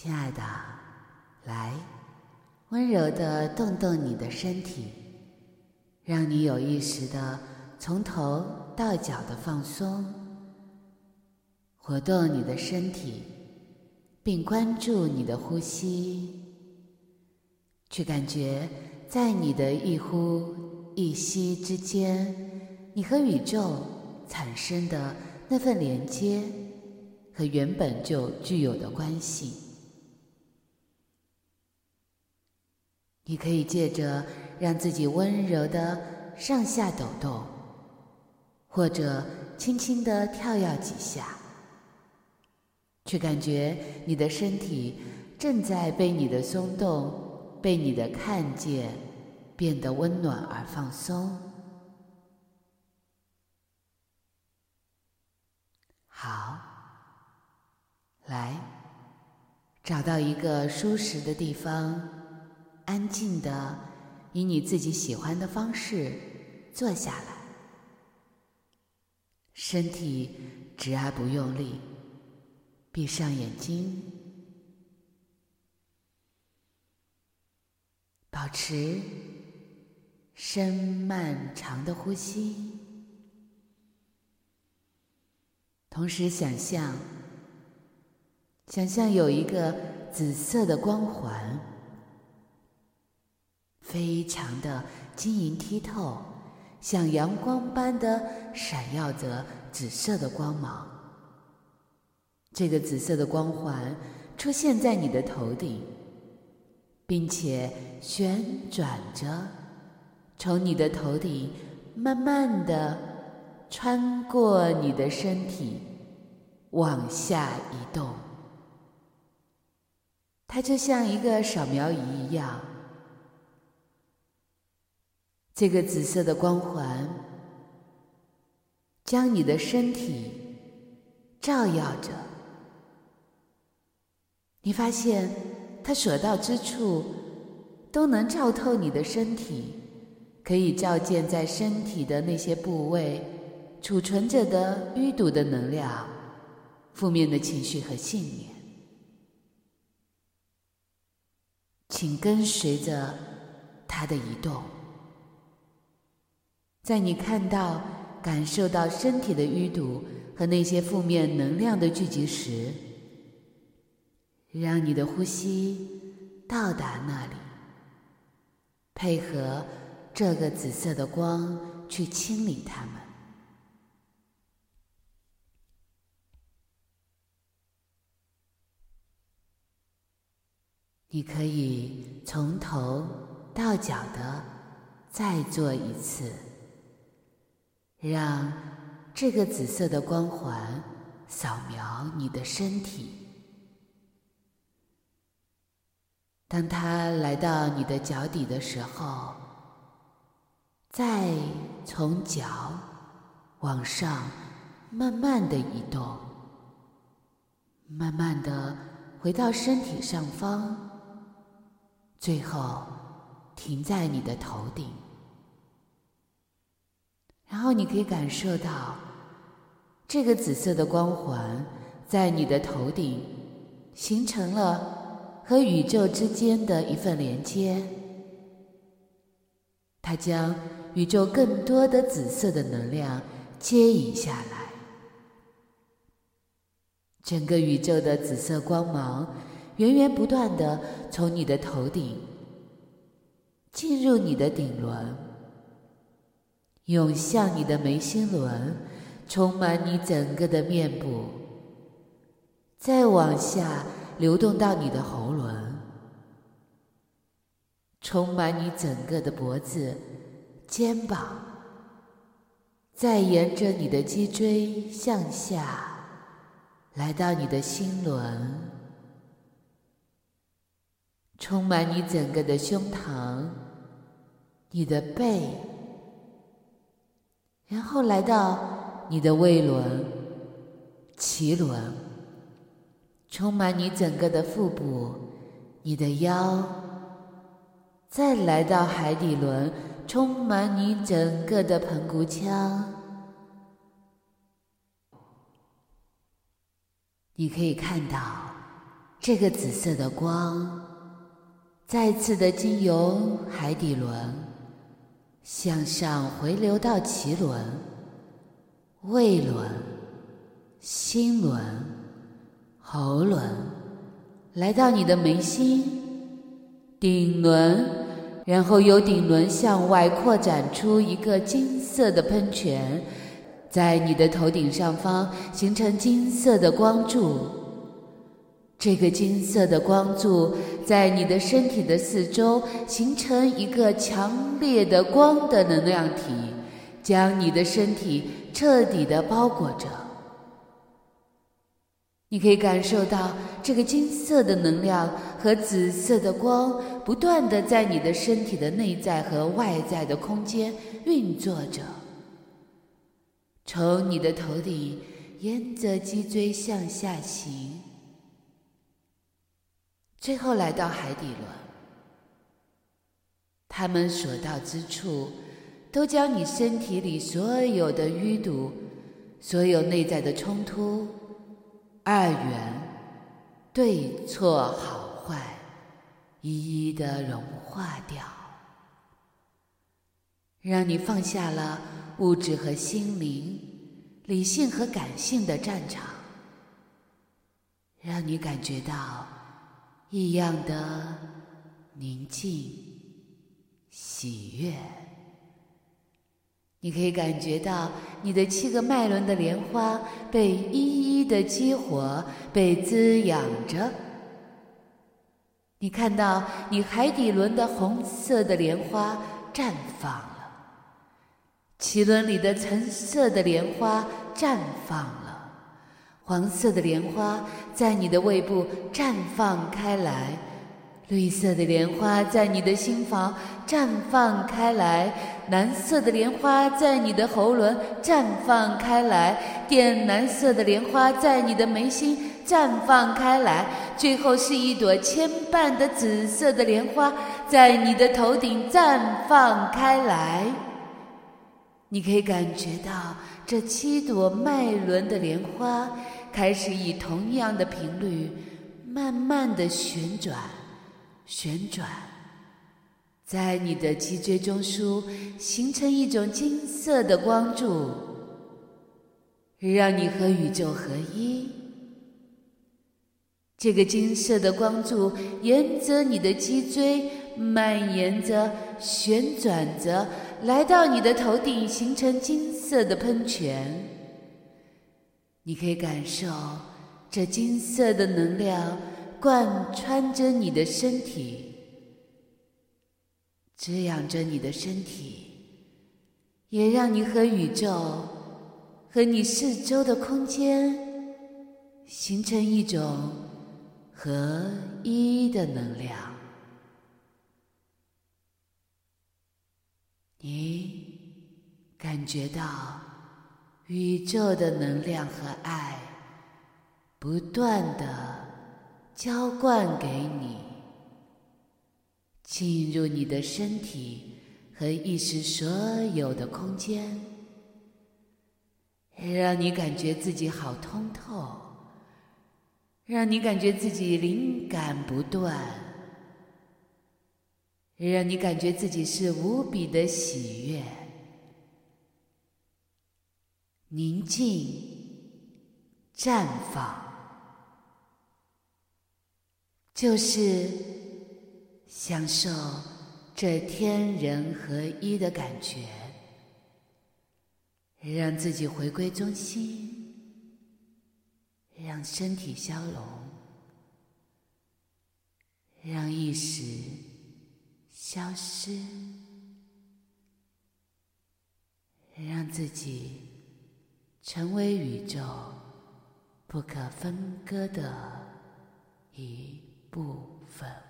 亲爱的，来，温柔地动动你的身体，让你有意识地从头到脚的放松，活动你的身体，并关注你的呼吸，去感觉在你的一呼一吸之间，你和宇宙产生的那份连接和原本就具有的关系。你可以借着让自己温柔地上下抖动，或者轻轻地跳跃几下，去感觉你的身体正在被你的松动、被你的看见变得温暖而放松。好，来，找到一个舒适的地方，安静地以你自己喜欢的方式坐下来，身体直而不用力，闭上眼睛，保持深漫长的呼吸，同时想象有一个紫色的光环，非常的晶莹剔透，像阳光般的闪耀着紫色的光芒。这个紫色的光环出现在你的头顶，并且旋转着，从你的头顶慢慢地穿过你的身体，往下移动。它就像一个扫描仪一样，这个紫色的光环将你的身体照耀着，你发现它所到之处都能照透你的身体，可以照见在身体的那些部位储存着的淤堵的能量、负面的情绪和信念。请跟随着它的移动，在你看到、感受到身体的淤堵和那些负面能量的聚集时，让你的呼吸到达那里，配合这个紫色的光去清理它们。你可以从头到脚的再做一次，让这个紫色的光环扫描你的身体。当它来到你的脚底的时候，再从脚往上慢慢的移动，慢慢的回到身体上方，最后停在你的头顶。然后你可以感受到这个紫色的光环在你的头顶形成了和宇宙之间的一份连接，它将宇宙更多的紫色的能量接引下来。整个宇宙的紫色光芒源源不断地从你的头顶进入你的顶轮，涌向你的眉心轮，充满你整个的面部，再往下流动到你的喉轮，充满你整个的脖子、肩膀，再沿着你的脊椎向下来到你的心轮，充满你整个的胸膛、你的背，然后来到你的胃轮、脐轮，充满你整个的腹部、你的腰，再来到海底轮，充满你整个的盆骨腔。你可以看到这个紫色的光再次的经由海底轮向上回流到脐轮、胃轮、心轮、喉轮，来到你的眉心、顶轮，然后由顶轮向外扩展出一个金色的喷泉，在你的头顶上方形成金色的光柱。这个金色的光柱在你的身体的四周形成一个强烈的光的能量体，将你的身体彻底的包裹着。你可以感受到这个金色的能量和紫色的光不断的在你的身体的内在和外在的空间运作着，从你的头顶沿着脊椎向下行，最后来到海底轮。它们所到之处都将你身体里所有的淤堵、所有内在的冲突、二元、对错好坏一一的融化掉，让你放下了物质和心灵、理性和感性的战场，让你感觉到异样的宁静、喜悦。你可以感觉到你的7个脉轮的莲花被一一的激活，被滋养着。你看到你海底轮的红色的莲花绽放了，脐轮里的橙色的莲花绽放了，黄色的莲花在你的胃部绽放开来，绿色的莲花在你的心房绽放开来，蓝色的莲花在你的喉轮绽放开来，靛蓝色的莲花在你的眉心绽放开来，最后是一朵牵绊的紫色的莲花在你的头顶绽放开来。你可以感觉到这7朵脉轮的莲花开始以同样的频率慢慢的旋转，在你的脊椎中枢形成一种金色的光柱，让你和宇宙合一。这个金色的光柱沿着你的脊椎蔓延着、旋转着，来到你的头顶，形成金色的喷泉。你可以感受这金色的能量贯穿着你的身体，滋养着你的身体，也让你和宇宙和你四周的空间形成一种合一的能量。你感觉到宇宙的能量和爱不断地浇灌给你，进入你的身体和意识所有的空间，让你感觉自己好通透，让你感觉自己灵感不断，让你感觉自己是无比的喜悦、宁静、绽放，就是享受这天人合一的感觉，让自己回归中心，让身体消融，让意识消失，让自己成为宇宙不可分割的一部分。